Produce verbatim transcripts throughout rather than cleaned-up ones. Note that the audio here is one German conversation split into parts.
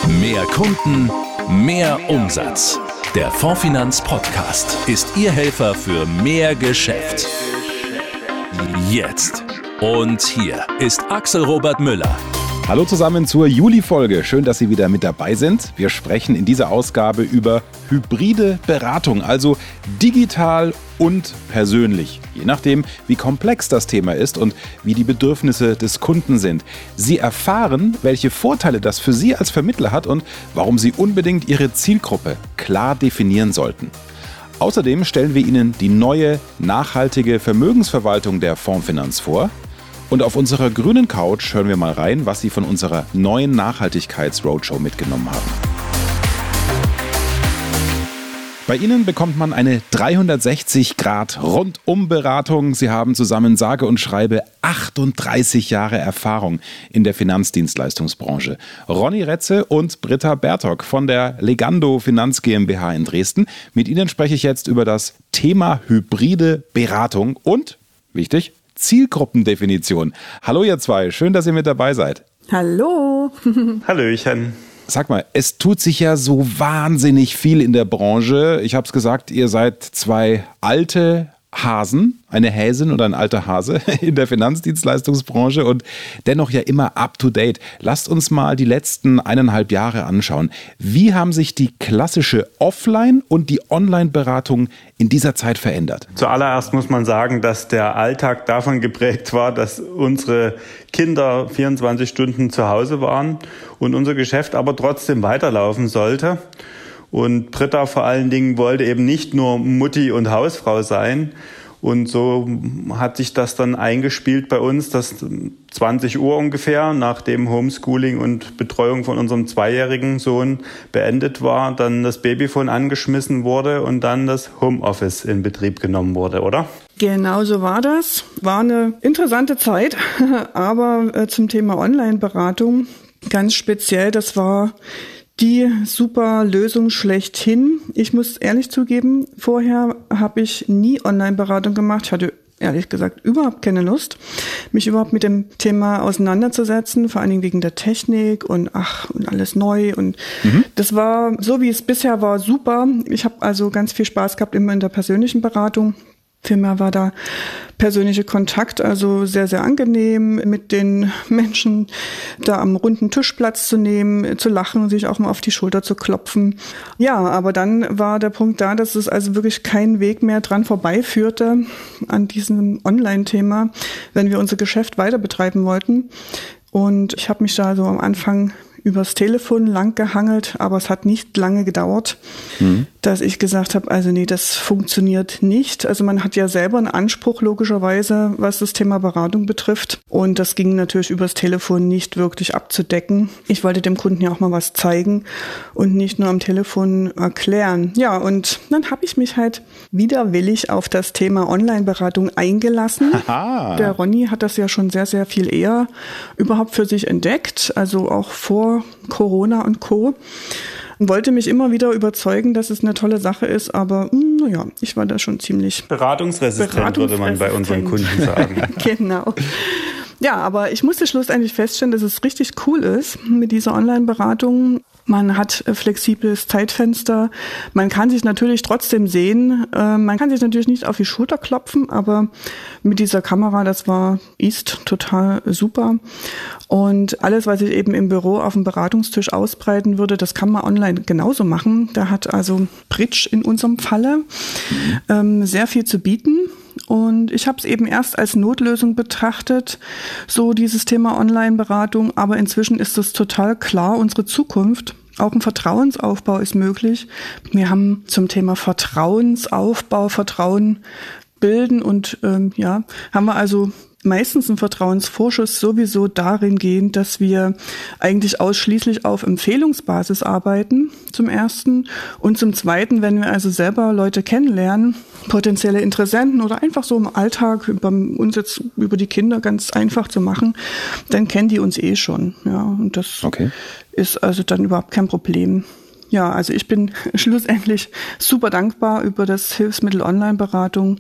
Mehr Kunden, mehr Umsatz. Der Fondsfinanz Podcast ist Ihr Helfer für mehr Geschäft. Jetzt. Und hier ist Axel Robert Müller. Hallo zusammen zur Juli-Folge. Schön, dass Sie wieder mit dabei sind. Wir sprechen in dieser Ausgabe über hybride Beratung, also digital und persönlich. Je nachdem, wie komplex das Thema ist und wie die Bedürfnisse des Kunden sind. Sie erfahren, welche Vorteile das für Sie als Vermittler hat und warum Sie unbedingt Ihre Zielgruppe klar definieren sollten. Außerdem stellen wir Ihnen die neue, nachhaltige Vermögensverwaltung der Fondsfinanz vor. Und auf unserer grünen Couch hören wir mal rein, was Sie von unserer neuen Nachhaltigkeits-Roadshow mitgenommen haben. Bei Ihnen bekommt man eine dreihundertsechzig Grad Rundum-Beratung. Sie haben zusammen sage und schreibe achtunddreißig Jahre Erfahrung in der Finanzdienstleistungsbranche. Ronny Retze und Britta Bertok von der Legando Finanz GmbH in Dresden. Mit Ihnen spreche ich jetzt über das Thema hybride Beratung und, wichtig, Zielgruppendefinition. Hallo ihr zwei, schön, dass ihr mit dabei seid. Hallo. Hallöchen. Sag mal, es tut sich ja so wahnsinnig viel in der Branche. Ich habe es gesagt, ihr seid zwei alte Hasen, eine Häsin oder ein alter Hase in der Finanzdienstleistungsbranche und dennoch ja immer up to date. Lasst uns mal die letzten eineinhalb Jahre anschauen. Wie haben sich die klassische Offline- und die Online-Beratung in dieser Zeit verändert? Zuallererst muss man sagen, dass der Alltag davon geprägt war, dass unsere Kinder vierundzwanzig Stunden zu Hause waren und unser Geschäft aber trotzdem weiterlaufen sollte. Und Britta vor allen Dingen wollte eben nicht nur Mutti und Hausfrau sein. Und so hat sich das dann eingespielt bei uns, dass zwanzig Uhr ungefähr, nachdem Homeschooling und Betreuung von unserem zweijährigen Sohn beendet war, dann das Babyphone angeschmissen wurde und dann das Homeoffice in Betrieb genommen wurde, oder? Genau so war das. War eine interessante Zeit, aber äh, zum Thema Online-Beratung ganz speziell, das war die super Lösung schlechthin. Ich muss ehrlich zugeben, vorher habe ich nie Online-Beratung gemacht. Ich hatte ehrlich gesagt überhaupt keine Lust, mich überhaupt mit dem Thema auseinanderzusetzen, vor allen Dingen wegen der Technik und ach und alles neu. Und mhm. das war, so wie es bisher war, super. Ich habe also ganz viel Spaß gehabt immer in der persönlichen Beratung. Vielmehr war da persönliche Kontakt, also sehr, sehr angenehm, mit den Menschen da am runden Tisch Platz zu nehmen, zu lachen, sich auch mal auf die Schulter zu klopfen. Ja, aber dann war der Punkt da, dass es also wirklich kein Weg mehr dran vorbeiführte an diesem Online-Thema, wenn wir unser Geschäft weiter betreiben wollten. Und ich habe mich da so am Anfang übers Telefon lang gehangelt, aber es hat nicht lange gedauert, mhm. dass ich gesagt habe, also nee, das funktioniert nicht. Also man hat ja selber einen Anspruch logischerweise, was das Thema Beratung betrifft. Und das ging natürlich übers Telefon nicht wirklich abzudecken. Ich wollte dem Kunden ja auch mal was zeigen und nicht nur am Telefon erklären. Ja, und dann habe ich mich halt widerwillig auf das Thema Online-Beratung eingelassen. Aha. Der Ronny hat das ja schon sehr, sehr viel eher überhaupt für sich entdeckt, also auch vor Corona und Co. Und wollte mich immer wieder überzeugen, dass es eine tolle Sache ist, aber naja, ich war da schon ziemlich beratungsresistent, beratungsresistent, würde man bei unseren Kunden sagen. Genau. Ja, aber ich musste schlussendlich feststellen, dass es richtig cool ist mit dieser Online-Beratung. Man hat flexibles Zeitfenster. Man kann sich natürlich trotzdem sehen. Man kann sich natürlich nicht auf die Schulter klopfen, aber mit dieser Kamera, das war, ist total super. Und alles, was ich eben im Büro auf dem Beratungstisch ausbreiten würde, das kann man online genauso machen. Da hat also Bridge in unserem Falle ähm, sehr viel zu bieten. Und ich habe es eben erst als Notlösung betrachtet, so dieses Thema Online-Beratung. Aber inzwischen ist es total klar, unsere Zukunft. Auch ein Vertrauensaufbau ist möglich. Wir haben zum Thema Vertrauensaufbau, Vertrauen bilden und ähm, ja, haben wir also meistens einen Vertrauensvorschuss sowieso darin gehend, dass wir eigentlich ausschließlich auf Empfehlungsbasis arbeiten, zum ersten. Und zum zweiten, wenn wir also selber Leute kennenlernen, potenzielle Interessenten oder einfach so im Alltag, beim uns jetzt über die Kinder ganz einfach zu machen, dann kennen die uns eh schon. Ja, und das okay. ist also dann überhaupt kein Problem. Ja, also ich bin schlussendlich super dankbar über das Hilfsmittel Online-Beratung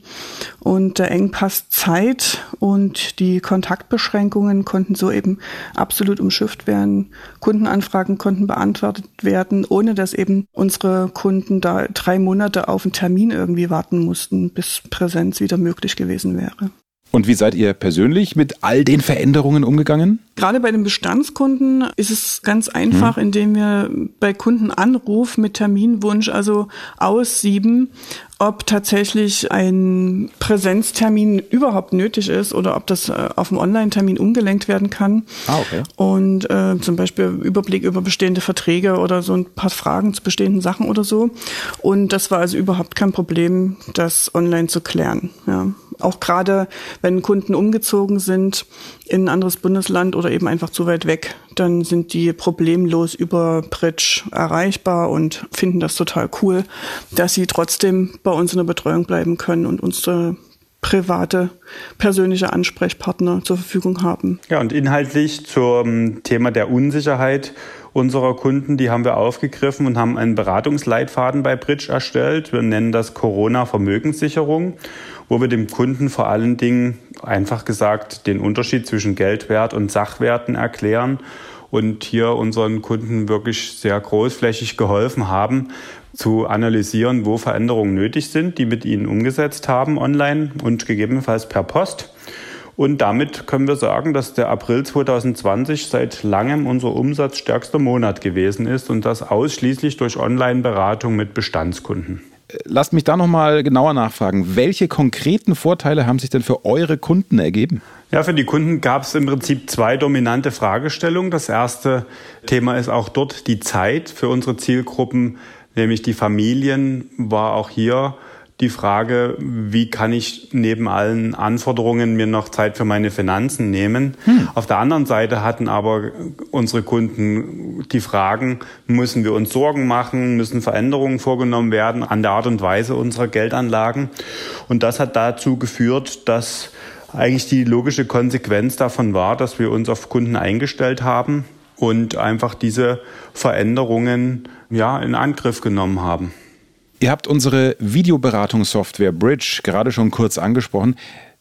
und der Engpass Zeit und die Kontaktbeschränkungen konnten so eben absolut umschifft werden. Kundenanfragen konnten beantwortet werden, ohne dass eben unsere Kunden da drei Monate auf einen Termin irgendwie warten mussten, bis Präsenz wieder möglich gewesen wäre. Und wie seid ihr persönlich mit all den Veränderungen umgegangen? Gerade bei den Bestandskunden ist es ganz einfach, hm. indem wir bei Kundenanruf mit Terminwunsch also aussieben, ob tatsächlich ein Präsenztermin überhaupt nötig ist oder ob das auf einen Online-Termin umgelenkt werden kann. Ah, okay. Und äh, zum Beispiel Überblick über bestehende Verträge oder so ein paar Fragen zu bestehenden Sachen oder so. Und das war also überhaupt kein Problem, das online zu klären. Ja. Auch gerade, wenn Kunden umgezogen sind in ein anderes Bundesland oder eben einfach zu weit weg, dann sind die problemlos über Bridge erreichbar und finden das total cool, dass sie trotzdem bei uns in der Betreuung bleiben können und unsere private, persönliche Ansprechpartner zur Verfügung haben. Ja, und inhaltlich zum Thema der Unsicherheit unserer Kunden, die haben wir aufgegriffen und haben einen Beratungsleitfaden bei Bridge erstellt. Wir nennen das Corona-Vermögenssicherung, wo wir dem Kunden vor allen Dingen, einfach gesagt, den Unterschied zwischen Geldwert und Sachwerten erklären und hier unseren Kunden wirklich sehr großflächig geholfen haben, zu analysieren, wo Veränderungen nötig sind, die mit ihnen umgesetzt haben online und gegebenenfalls per Post. Und damit können wir sagen, dass der April zwanzig zwanzig seit langem unser umsatzstärkster Monat gewesen ist und das ausschließlich durch Online-Beratung mit Bestandskunden. Lasst mich da nochmal genauer nachfragen. Welche konkreten Vorteile haben sich denn für eure Kunden ergeben? Ja, für die Kunden gab es im Prinzip zwei dominante Fragestellungen. Das erste Thema ist auch dort die Zeit für unsere Zielgruppen, nämlich die Familien, war auch hier die Frage, wie kann ich neben allen Anforderungen mir noch Zeit für meine Finanzen nehmen. Hm. Auf der anderen Seite hatten aber unsere Kunden die Fragen, müssen wir uns Sorgen machen, müssen Veränderungen vorgenommen werden an der Art und Weise unserer Geldanlagen. Und das hat dazu geführt, dass eigentlich die logische Konsequenz davon war, dass wir uns auf Kunden eingestellt haben und einfach diese Veränderungen ja, in Angriff genommen haben. Ihr habt unsere Videoberatungssoftware Bridge gerade schon kurz angesprochen.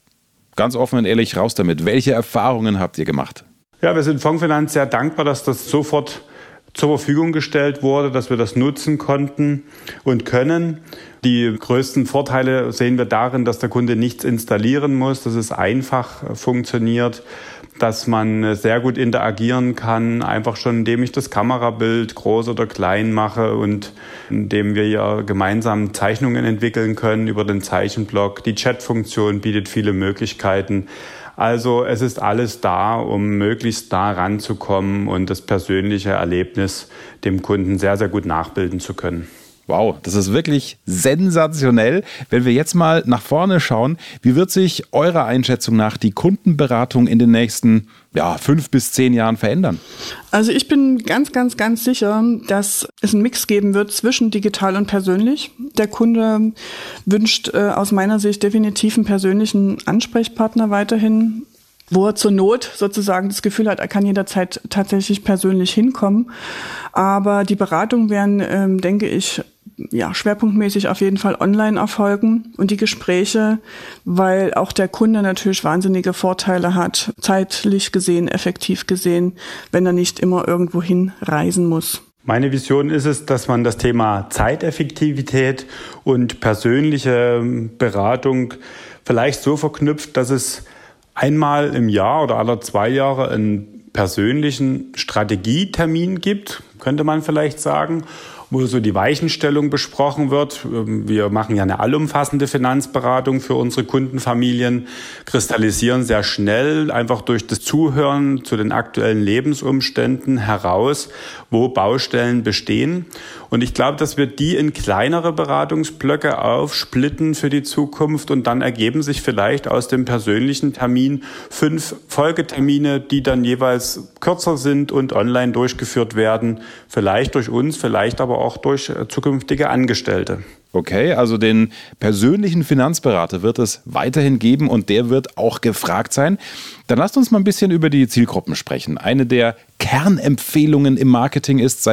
Ganz offen und ehrlich, raus damit. Welche Erfahrungen habt ihr gemacht? Ja, wir sind Fondsfinanz sehr dankbar, dass das sofort zur Verfügung gestellt wurde, dass wir das nutzen konnten und können. Die größten Vorteile sehen wir darin, dass der Kunde nichts installieren muss, dass es einfach funktioniert, dass man sehr gut interagieren kann, einfach schon indem ich das Kamerabild groß oder klein mache und indem wir ja gemeinsam Zeichnungen entwickeln können über den Zeichenblock. Die Chatfunktion bietet viele Möglichkeiten. Also es ist alles da, um möglichst nah ranzukommen und das persönliche Erlebnis dem Kunden sehr, sehr gut nachbilden zu können. Wow, das ist wirklich sensationell. Wenn wir jetzt mal nach vorne schauen, wie wird sich eurer Einschätzung nach die Kundenberatung in den nächsten ja, fünf bis zehn Jahren verändern? Also ich bin ganz, ganz, ganz sicher, dass es einen Mix geben wird zwischen digital und persönlich. Der Kunde wünscht äh, aus meiner Sicht definitiv einen persönlichen Ansprechpartner weiterhin, wo er zur Not sozusagen das Gefühl hat, er kann jederzeit tatsächlich persönlich hinkommen. Aber die Beratungen werden, ähm, denke ich, ja, schwerpunktmäßig auf jeden Fall online erfolgen und die Gespräche, weil auch der Kunde natürlich wahnsinnige Vorteile hat, zeitlich gesehen, effektiv gesehen, wenn er nicht immer irgendwo hin reisen muss. Meine Vision ist es, dass man das Thema Zeiteffektivität und persönliche Beratung vielleicht so verknüpft, dass es einmal im Jahr oder alle zwei Jahre einen persönlichen Strategietermin gibt, könnte man vielleicht sagen, wo so die Weichenstellung besprochen wird. Wir machen ja eine allumfassende Finanzberatung für unsere Kundenfamilien, kristallisieren sehr schnell einfach durch das Zuhören zu den aktuellen Lebensumständen heraus, wo Baustellen bestehen. Und ich glaube, dass wir die in kleinere Beratungsblöcke aufsplitten für die Zukunft und dann ergeben sich vielleicht aus dem persönlichen Termin fünf Folgetermine, die dann jeweils kürzer sind und online durchgeführt werden. Vielleicht durch uns, vielleicht aber auch durch zukünftige Angestellte. Okay, also den persönlichen Finanzberater wird es weiterhin geben und der wird auch gefragt sein. Dann lasst uns mal ein bisschen über die Zielgruppen sprechen. Eine der Kernempfehlungen im Marketing ist, seine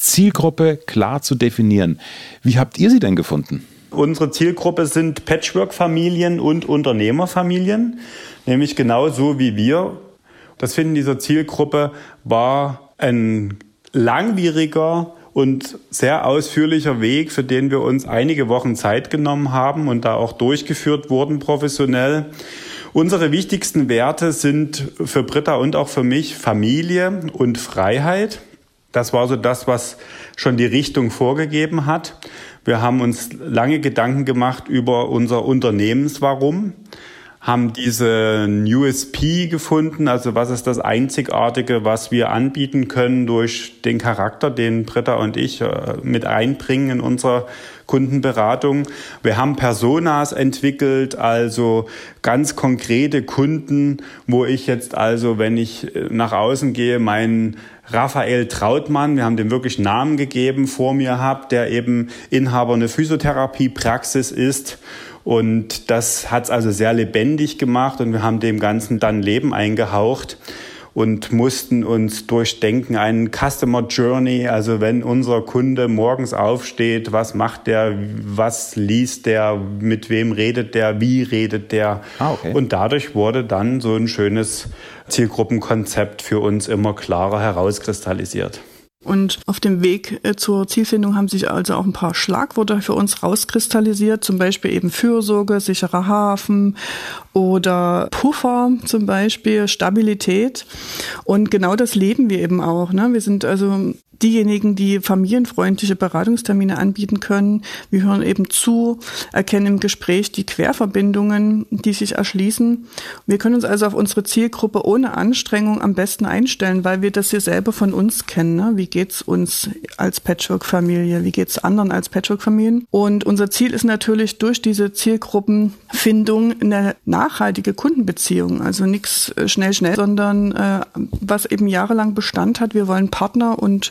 Zielgruppe klar zu definieren. Wie habt ihr sie denn gefunden? Unsere Zielgruppe sind Patchwork-Familien und Unternehmerfamilien, nämlich genauso wie wir. Das Finden dieser Zielgruppe war ein langwieriger und sehr ausführlicher Weg, für den wir uns einige Wochen Zeit genommen haben und da auch durchgeführt wurden professionell. Unsere wichtigsten Werte sind für Britta und auch für mich Familie und Freiheit. Das war so das, was schon die Richtung vorgegeben hat. Wir haben uns lange Gedanken gemacht über unser Unternehmenswarum, haben diesen U S P gefunden, also was ist das Einzigartige, was wir anbieten können durch den Charakter, den Britta und ich mit einbringen in unserer Kundenberatung. Wir haben Personas entwickelt, also ganz konkrete Kunden, wo ich jetzt also, wenn ich nach außen gehe, meinen Raphael Trautmann, wir haben dem wirklich Namen gegeben, vor mir habe, der eben Inhaber einer Physiotherapiepraxis ist. Und das hat es also sehr lebendig gemacht und wir haben dem Ganzen dann Leben eingehaucht und mussten uns durchdenken, einen Customer Journey, also wenn unser Kunde morgens aufsteht, was macht der, was liest der, mit wem redet der, wie redet der. Ah, okay. Und dadurch wurde dann so ein schönes Zielgruppenkonzept für uns immer klarer herauskristallisiert. Und auf dem Weg zur Zielfindung haben sich also auch ein paar Schlagworte für uns rauskristallisiert, zum Beispiel eben Fürsorge, sicherer Hafen oder Puffer zum Beispiel, Stabilität. Und genau das leben wir eben auch, ne? Wir sind also diejenigen, die familienfreundliche Beratungstermine anbieten können. Wir hören eben zu, erkennen im Gespräch die Querverbindungen, die sich erschließen. Wir können uns also auf unsere Zielgruppe ohne Anstrengung am besten einstellen, weil wir das hier selber von uns kennen. Ne? Wie geht's uns als Patchwork-Familie? Wie geht's anderen als Patchwork-Familien? Und unser Ziel ist natürlich durch diese Zielgruppenfindung eine nachhaltige Kundenbeziehung. Also nichts schnell, schnell, sondern äh, was eben jahrelang Bestand hat. Wir wollen Partner und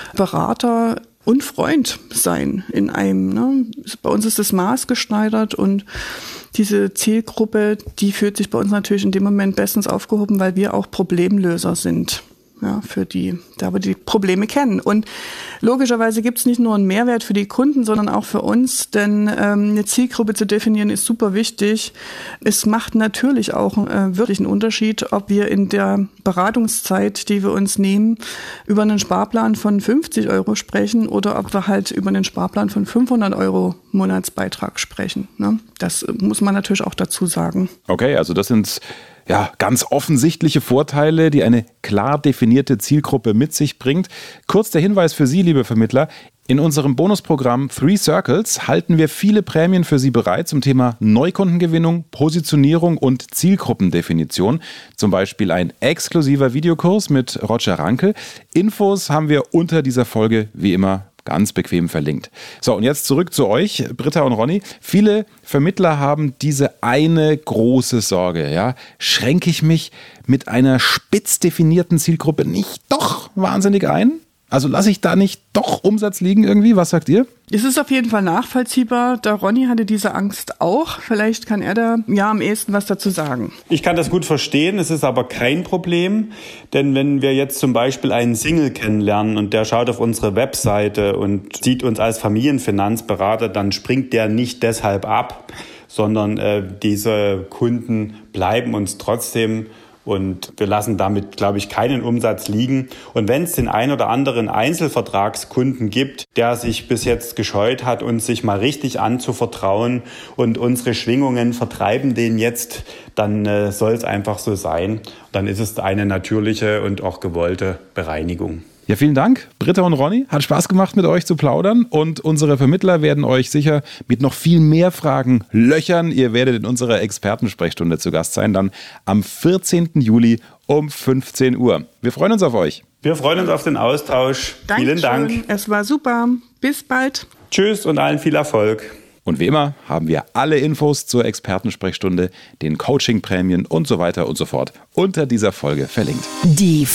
Berater und Freund sein in einem. Ne? Bei uns ist das maßgeschneidert und diese Zielgruppe, die fühlt sich bei uns natürlich in dem Moment bestens aufgehoben, weil wir auch Problemlöser sind. Ja, für die, da wir die Probleme kennen. Und logischerweise gibt es nicht nur einen Mehrwert für die Kunden, sondern auch für uns, denn ähm, eine Zielgruppe zu definieren ist super wichtig. Es macht natürlich auch äh, wirklich einen Unterschied, ob wir in der Beratungszeit, die wir uns nehmen, über einen Sparplan von fünfzig Euro sprechen oder ob wir halt über einen Sparplan von fünfhundert Euro Monatsbeitrag sprechen. Ne? Das muss man natürlich auch dazu sagen. Okay, also das sind ja, ganz offensichtliche Vorteile, die eine klar definierte Zielgruppe mit sich bringt. Kurz der Hinweis für Sie, liebe Vermittler. In unserem Bonusprogramm Three Circles halten wir viele Prämien für Sie bereit zum Thema Neukundengewinnung, Positionierung und Zielgruppendefinition. Zum Beispiel ein exklusiver Videokurs mit Roger Ranke. Infos haben wir unter dieser Folge wie immer ganz bequem verlinkt. So, und jetzt zurück zu euch, Britta und Ronny. Viele Vermittler haben diese eine große Sorge. Ja? Schränke ich mich mit einer spitz definierten Zielgruppe nicht doch wahnsinnig ein? Also lasse ich da nicht doch Umsatz liegen irgendwie? Was sagt ihr? Es ist auf jeden Fall nachvollziehbar. Der Ronny hatte diese Angst auch. Vielleicht kann er da ja am ehesten was dazu sagen. Ich kann das gut verstehen. Es ist aber kein Problem. Denn wenn wir jetzt zum Beispiel einen Single kennenlernen und der schaut auf unsere Webseite und sieht uns als Familienfinanzberater, dann springt der nicht deshalb ab, sondern äh, diese Kunden bleiben uns trotzdem. Und wir lassen damit, glaube ich, keinen Umsatz liegen. Und wenn es den ein oder anderen Einzelvertragskunden gibt, der sich bis jetzt gescheut hat, uns sich mal richtig anzuvertrauen und unsere Schwingungen vertreiben den jetzt, dann äh, soll es einfach so sein. Dann ist es eine natürliche und auch gewollte Bereinigung. Ja, vielen Dank, Britta und Ronny. Hat Spaß gemacht, mit euch zu plaudern. Und unsere Vermittler werden euch sicher mit noch viel mehr Fragen löchern. Ihr werdet in unserer Expertensprechstunde zu Gast sein, dann am vierzehnten Juli um fünfzehn Uhr. Wir freuen uns auf euch. Wir freuen uns auf den Austausch. Dankeschön. Vielen Dank. Es war super. Bis bald. Tschüss und allen viel Erfolg. Und wie immer haben wir alle Infos zur Expertensprechstunde, den Coaching-Prämien und so weiter und so fort unter dieser Folge verlinkt. Die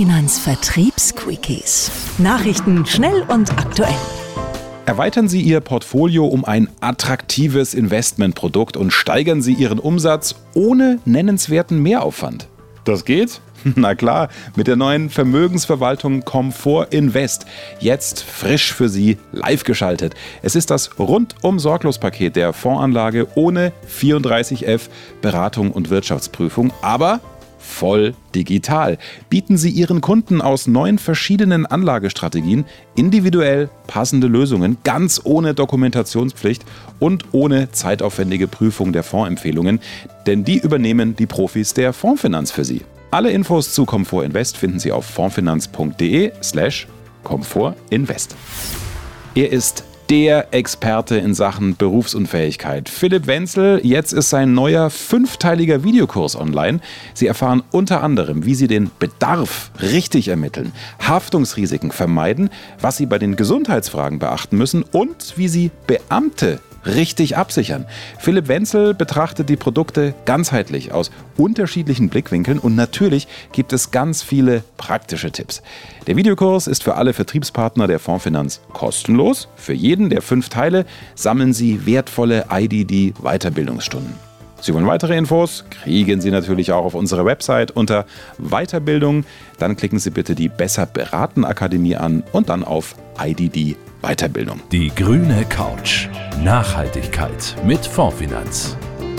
Fondsfinanz-Vertriebs-Quickies. Nachrichten schnell und aktuell. Erweitern Sie Ihr Portfolio um ein attraktives Investmentprodukt und steigern Sie Ihren Umsatz ohne nennenswerten Mehraufwand. Das geht? Na klar, mit der neuen Vermögensverwaltung Comfort Invest. Jetzt frisch für Sie live geschaltet. Es ist das Rundum-Sorglos-Paket der Fondsanlage ohne vierunddreißig F, Beratung und Wirtschaftsprüfung, aber voll digital. Bieten Sie Ihren Kunden aus neun verschiedenen Anlagestrategien individuell passende Lösungen, ganz ohne Dokumentationspflicht und ohne zeitaufwendige Prüfung der Fondsempfehlungen, denn die übernehmen die Profis der Fondsfinanz für Sie. Alle Infos zu Comfort Invest finden Sie auf fondsfinanz.de slash Comfort Invest. Er ist der Experte in Sachen Berufsunfähigkeit. Philipp Wenzel, jetzt ist sein neuer fünfteiliger Videokurs online. Sie erfahren unter anderem, wie Sie den Bedarf richtig ermitteln, Haftungsrisiken vermeiden, was Sie bei den Gesundheitsfragen beachten müssen und wie Sie Beamte richtig absichern. Philipp Wenzel betrachtet die Produkte ganzheitlich aus unterschiedlichen Blickwinkeln und natürlich gibt es ganz viele praktische Tipps. Der Videokurs ist für alle Vertriebspartner der Fondsfinanz kostenlos. Für jeden der fünf Teile sammeln Sie wertvolle I D D-Weiterbildungsstunden. Sie wollen weitere Infos? Kriegen Sie natürlich auch auf unserer Website unter Weiterbildung. Dann klicken Sie bitte die Besser beraten Akademie an und dann auf I D D Weiterbildung. Die grüne Couch. Nachhaltigkeit mit Fondsfinanz.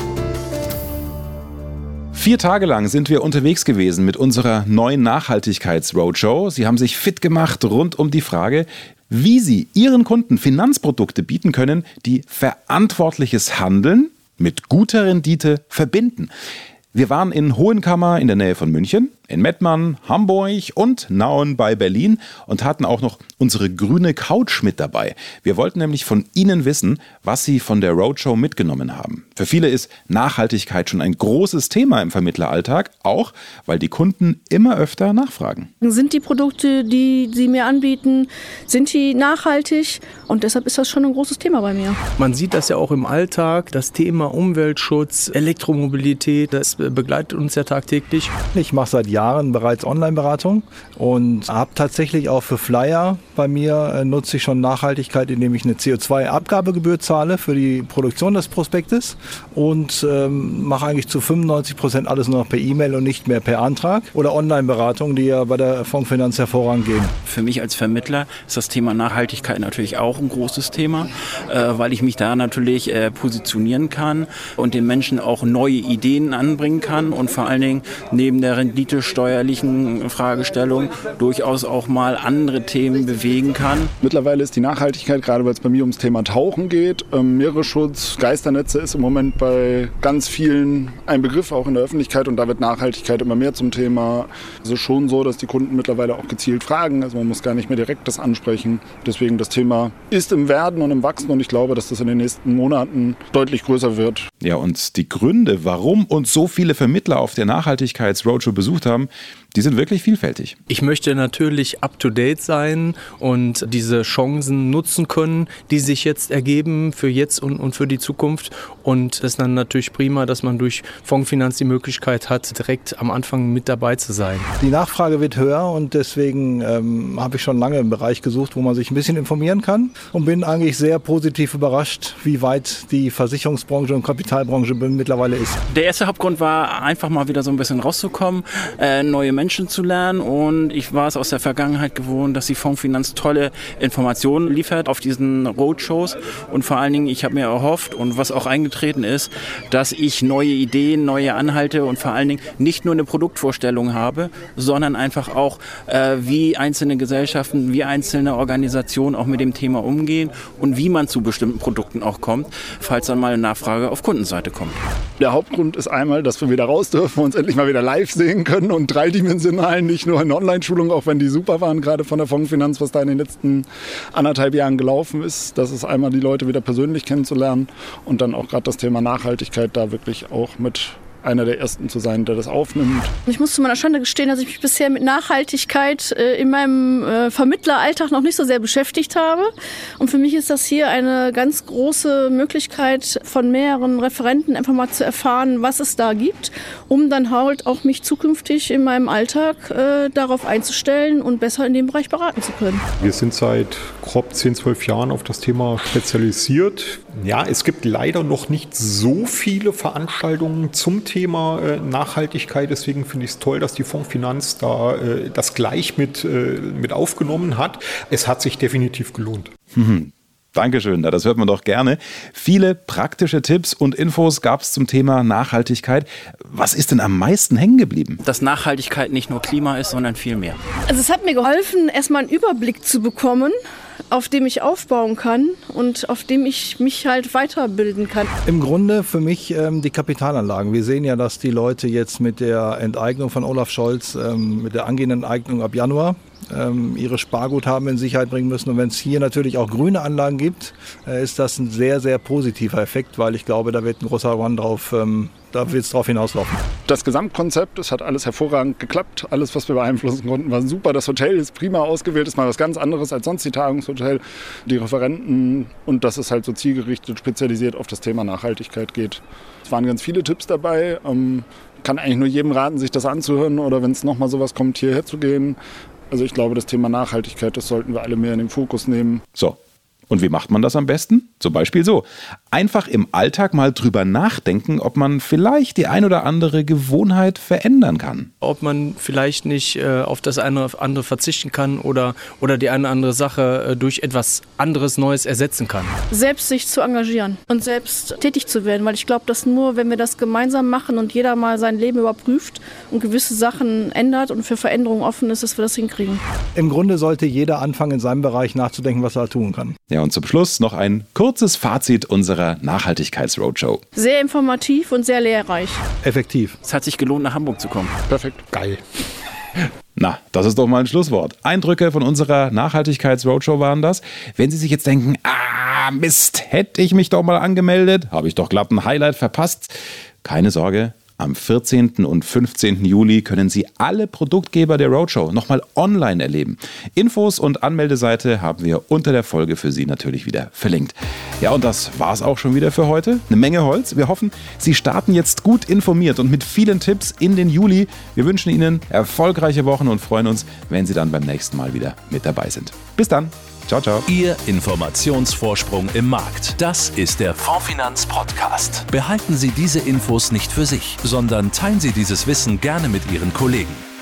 Vier Tage lang sind wir unterwegs gewesen mit unserer neuen Nachhaltigkeits-Roadshow. Sie haben sich fit gemacht rund um die Frage, wie Sie Ihren Kunden Finanzprodukte bieten können, die verantwortliches Handeln mit guter Rendite verbinden. Wir waren in Hohenkammer in der Nähe von München, in Mettmann, Hamburg und Nauen bei Berlin und hatten auch noch unsere grüne Couch mit dabei. Wir wollten nämlich von Ihnen wissen, was Sie von der Roadshow mitgenommen haben. Für viele ist Nachhaltigkeit schon ein großes Thema im Vermittleralltag, auch weil die Kunden immer öfter nachfragen. Sind die Produkte, die Sie mir anbieten, sind die nachhaltig? Und deshalb ist das schon ein großes Thema bei mir. Man sieht das ja auch im Alltag, das Thema Umweltschutz, Elektromobilität, das begleitet uns ja tagtäglich. Ich mache seit Jahren bereits Online-Beratung und habe tatsächlich auch für Flyer bei mir äh, nutze ich schon Nachhaltigkeit, indem ich eine C O zwei Abgabegebühr zahle für die Produktion des Prospektes und ähm, mache eigentlich zu fünfundneunzig Prozent alles nur noch per E-Mail und nicht mehr per Antrag oder Online-Beratung, die ja bei der Fondsfinanz hervorragend gehen. Für mich als Vermittler ist das Thema Nachhaltigkeit natürlich auch ein großes Thema, äh, weil ich mich da natürlich äh, positionieren kann und den Menschen auch neue Ideen anbringen kann und vor allen Dingen neben der renditesteuerlichen Fragestellung durchaus auch mal andere Themen bewegen kann. Mittlerweile ist die Nachhaltigkeit, gerade weil es bei mir ums Thema Tauchen geht, ähm, Meeresschutz, Geisternetze ist im Moment bei ganz vielen ein Begriff, auch in der Öffentlichkeit, und da wird Nachhaltigkeit immer mehr zum Thema. Es ist schon so, dass die Kunden mittlerweile auch gezielt fragen, also man muss gar nicht mehr direkt das ansprechen. Deswegen das Thema ist im Werden und im Wachsen und ich glaube, dass das in den nächsten Monaten deutlich größer wird. Ja, und die Gründe, warum uns so viele Vermittler auf der Nachhaltigkeits-Roadshow besucht haben, die sind wirklich vielfältig. Ich möchte natürlich up-to-date sein und diese Chancen nutzen können, die sich jetzt ergeben für jetzt und, und für die Zukunft. Und das ist dann natürlich prima, dass man durch Fondsfinanz die Möglichkeit hat, direkt am Anfang mit dabei zu sein. Die Nachfrage wird höher und deswegen ähm, habe ich schon lange einen Bereich gesucht, wo man sich ein bisschen informieren kann und bin eigentlich sehr positiv überrascht, wie weit die Versicherungsbranche und Kapitalbranche mittlerweile ist. Der erste Hauptgrund war, einfach mal wieder so ein bisschen rauszukommen, äh, neue Menschen zu lernen, und ich war es aus der Vergangenheit gewohnt, dass die Fondsfinanz tolle Informationen liefert auf diesen Roadshows, und vor allen Dingen, ich habe mir erhofft und was auch eingetreten ist, dass ich neue Ideen, neue Anhalte und vor allen Dingen nicht nur eine Produktvorstellung habe, sondern einfach auch, äh, wie einzelne Gesellschaften, wie einzelne Organisationen auch mit dem Thema umgehen und wie man zu bestimmten Produkten auch kommt, falls dann mal eine Nachfrage auf Kundenseite kommt. Der Hauptgrund ist einmal, dass wir wieder raus dürfen, uns endlich mal wieder live sehen können und dreidimensional, nicht nur in Online-Schulungen, auch wenn die super waren, gerade von der Fondsfinanz, was da in den letzten anderthalb Jahren gelaufen ist. Das ist einmal, die Leute wieder persönlich kennenzulernen und dann auch gerade das Thema Nachhaltigkeit da wirklich auch mit einer der Ersten zu sein, der das aufnimmt. Ich muss zu meiner Schande gestehen, dass ich mich bisher mit Nachhaltigkeit äh, in meinem äh, Vermittleralltag noch nicht so sehr beschäftigt habe. Und für mich ist das hier eine ganz große Möglichkeit, von mehreren Referenten einfach mal zu erfahren, was es da gibt, um dann halt auch mich zukünftig in meinem Alltag äh, darauf einzustellen und besser in dem Bereich beraten zu können. Wir sind seit grob zehn, zwölf Jahren auf das Thema spezialisiert. Ja, es gibt leider noch nicht so viele Veranstaltungen zum Thema Thema äh, Nachhaltigkeit. Deswegen finde ich es toll, dass die Fondsfinanz da äh, das gleich mit, äh, mit aufgenommen hat. Es hat sich definitiv gelohnt. Mhm. Dankeschön, das hört man doch gerne. Viele praktische Tipps und Infos gab es zum Thema Nachhaltigkeit. Was ist denn am meisten hängen geblieben? Dass Nachhaltigkeit nicht nur Klima ist, sondern viel mehr. Also es hat mir geholfen, erstmal einen Überblick zu bekommen, auf dem ich aufbauen kann und auf dem ich mich halt weiterbilden kann. Im Grunde für mich ähm, die Kapitalanlagen. Wir sehen ja, dass die Leute jetzt mit der Enteignung von Olaf Scholz, ähm, mit der angehenden Enteignung ab Januar, ähm, ihre Sparguthaben in Sicherheit bringen müssen. Und wenn es hier natürlich auch grüne Anlagen gibt, äh, ist das ein sehr, sehr positiver Effekt, weil ich glaube, da wird ein großer Run drauf, ähm, da wird es drauf hinauslaufen. Das Gesamtkonzept, es hat alles hervorragend geklappt. Alles, was wir beeinflussen konnten, war super. Das Hotel ist prima ausgewählt, ist mal was ganz anderes als sonst die Tagungshotel. Die Referenten und dass es halt so zielgerichtet, spezialisiert auf das Thema Nachhaltigkeit geht. Es waren ganz viele Tipps dabei. Ähm, kann eigentlich nur jedem raten, sich das anzuhören oder wenn es nochmal sowas kommt, hierher zu gehen. Also ich glaube, das Thema Nachhaltigkeit, das sollten wir alle mehr in den Fokus nehmen. So. Und wie macht man das am besten? Zum Beispiel so. Einfach im Alltag mal drüber nachdenken, ob man vielleicht die ein oder andere Gewohnheit verändern kann. Ob man vielleicht nicht äh, auf das eine oder andere verzichten kann oder, oder die eine oder andere Sache äh, durch etwas anderes Neues ersetzen kann. Selbst sich zu engagieren und selbst tätig zu werden, weil ich glaube, dass nur, wenn wir das gemeinsam machen und jeder mal sein Leben überprüft und gewisse Sachen ändert und für Veränderungen offen ist, dass wir das hinkriegen. Im Grunde sollte jeder anfangen, in seinem Bereich nachzudenken, was er tun kann. Ja, und zum Schluss noch ein kurzes Fazit unserer Nachhaltigkeits-Roadshow. Sehr informativ und sehr lehrreich. Effektiv. Es hat sich gelohnt, nach Hamburg zu kommen. Perfekt. Geil. Na, das ist doch mal ein Schlusswort. Eindrücke von unserer Nachhaltigkeits-Roadshow waren das. Wenn Sie sich jetzt denken, ah, Mist, hätte ich mich doch mal angemeldet, habe ich doch glatt ein Highlight verpasst. Keine Sorge. Am vierzehnten und fünfzehnten Juli können Sie alle Produktgeber der Roadshow nochmal online erleben. Infos und Anmeldeseite haben wir unter der Folge für Sie natürlich wieder verlinkt. Ja, und das war's auch schon wieder für heute. Eine Menge Holz. Wir hoffen, Sie starten jetzt gut informiert und mit vielen Tipps in den Juli. Wir wünschen Ihnen erfolgreiche Wochen und freuen uns, wenn Sie dann beim nächsten Mal wieder mit dabei sind. Bis dann. Ciao, ciao. Ihr Informationsvorsprung im Markt. Das ist der Fondsfinanz Podcast. Behalten Sie diese Infos nicht für sich, sondern teilen Sie dieses Wissen gerne mit Ihren Kollegen.